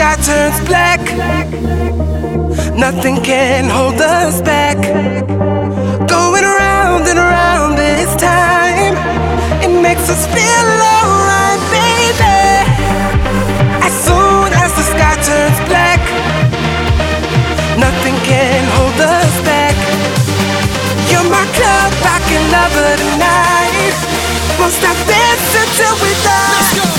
sky turns black, nothing can hold us back. Going round and around this time, it makes us feel alright, baby. As soon as the sky turns black, nothing can hold us back. You're my club rockin' lover tonight. Won't stop dancing till we die. Let's go.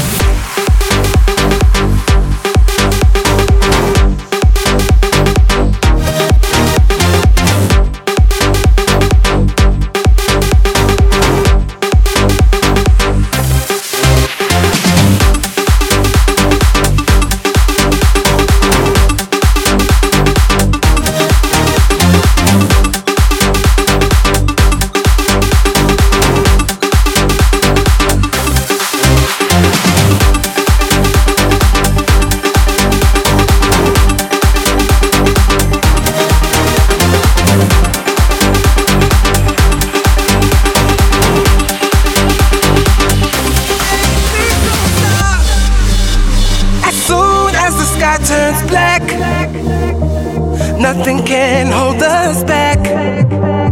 Sky turns black, nothing can hold us back.